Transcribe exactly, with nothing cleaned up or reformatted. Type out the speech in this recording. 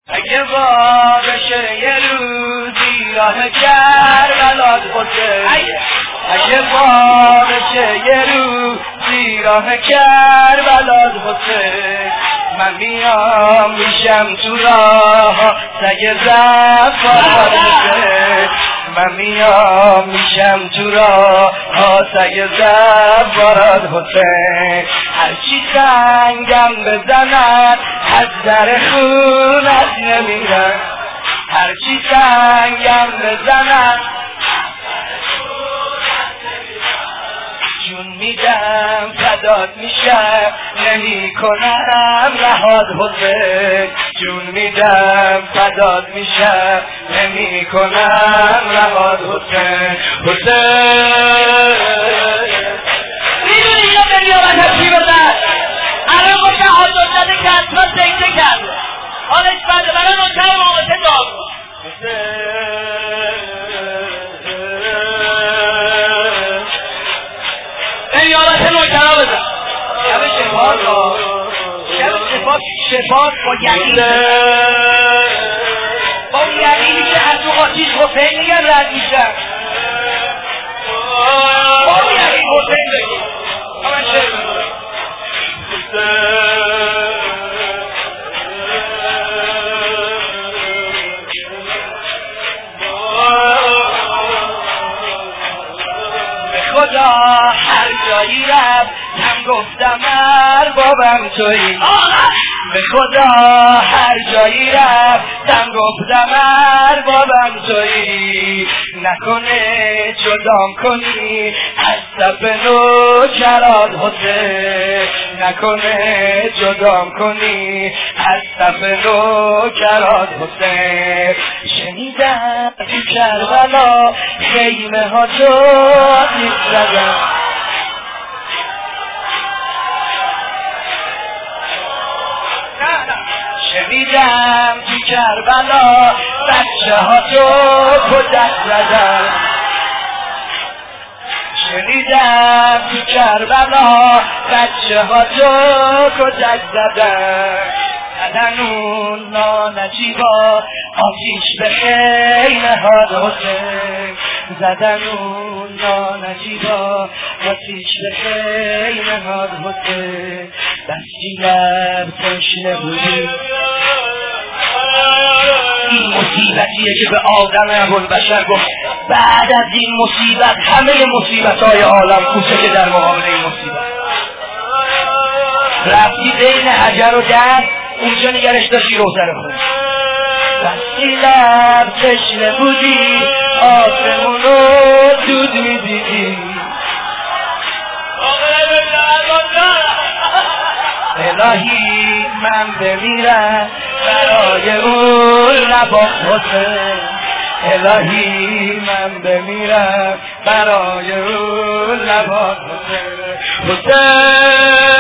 اگه بارشه یه روزی راه کربلات حسین، اگه بارشه یه روزی راه کربلات حسین، من میام میشم تو راه سگ زفارات حسین، من میام میشم تو راه سگ زفارات حسین، هرچی سنگم بزند از در خونت نمیرم، هرچی سنگم بزند جون میدم فدات میشم نمی کنم رهات حسین، جون میدم فدات میشم نمی کنم رهات حسین. حسین میدونی یا بری آمد چی بزن الان گفته حاضر زده که اصلا سیده کرد حالش بده برای نوکر مامته دار نیابت نوکرها بزن شب شفاعت شب شفاعت شفاعت با یقین با یقینی که از تو آتیش حسین میگن رد میشن با یقین حسین بگی همه شعر بزن خدا هر جایی رفتم گفتم اربابم تویی، به خدا هر جایی رفتم گفتم اربابم تویی، نکنه جدام کنی از صف نوکرات حسین، نکنه جدام کنی از صف نوکرات حسین. شنیدم تو کربلا خیمه ها تو آتیش زدن، شنیدم تو کربلا بچه ها تو کتک زدن، شنیدم تو کربلا بچه ها تو کتک زدن، زدن اون نانجیبا آتیش به خیمه ها حسین، زدن اون نانجیبا آتیش به خیمه ها حسین. دستی لب تشنه بودی این مصیبتیه که به آدم ابوالبشر گفت بعد از این مصیبت همه مصیبت های عالم کوچکه در مقابل این مصیبت. رفتی بین حجر و در اونجا نگرش داشتی روزه رو خود دستی لب تشنه بودی آسمون رو دود میدیدی، الهی من بمیرم برای اون لبات حسین، الهی من بمیرم برای اون لبات حسین. حسین